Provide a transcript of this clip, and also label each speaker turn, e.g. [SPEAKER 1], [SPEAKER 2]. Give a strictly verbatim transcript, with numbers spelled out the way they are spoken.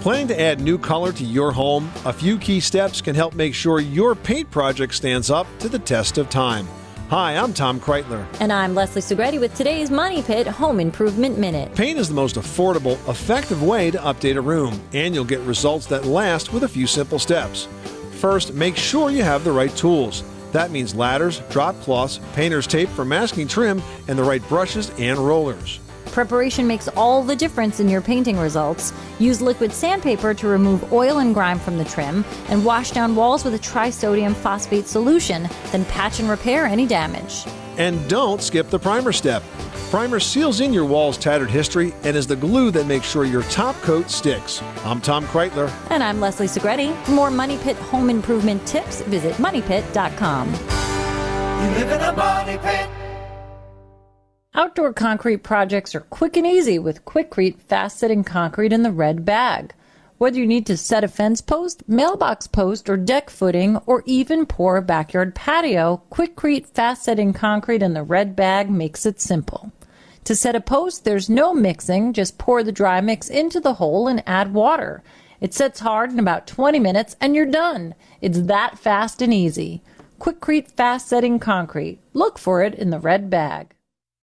[SPEAKER 1] Planning to add new color to your home? A few key steps can help make sure your paint project stands up to the test of time. Hi, I'm Tom Kreitler.
[SPEAKER 2] And I'm Leslie Segretti with today's Money Pit Home Improvement Minute.
[SPEAKER 1] Paint is the most affordable, effective way to update a room, and you'll get results that last with a few simple steps. First, make sure you have the right tools. That means ladders, drop cloths, painter's tape for masking trim, and the right brushes and rollers.
[SPEAKER 2] Preparation makes all the difference in your painting results. Use liquid sandpaper to remove oil and grime from the trim, and wash down walls with a trisodium phosphate solution, then patch and repair any damage.
[SPEAKER 1] And don't skip the primer step. Primer seals in your wall's tattered history and is the glue that makes sure your top coat sticks. I'm Tom Kreitler.
[SPEAKER 2] And I'm Leslie Segretti. For more Money Pit home improvement tips, visit money pit dot com.
[SPEAKER 3] You live in a money pit.
[SPEAKER 2] Outdoor concrete projects are quick and easy with Quikrete fast-setting concrete in the red bag. Whether you need to set a fence post, mailbox post, or deck footing, or even pour a backyard patio, Quikrete fast-setting concrete in the red bag makes it simple. To set a post, there's no mixing. Just pour the dry mix into the hole and add water. It sets hard in about twenty minutes, and you're done. It's that fast and easy. Quikrete fast-setting concrete. Look for it in the red bag.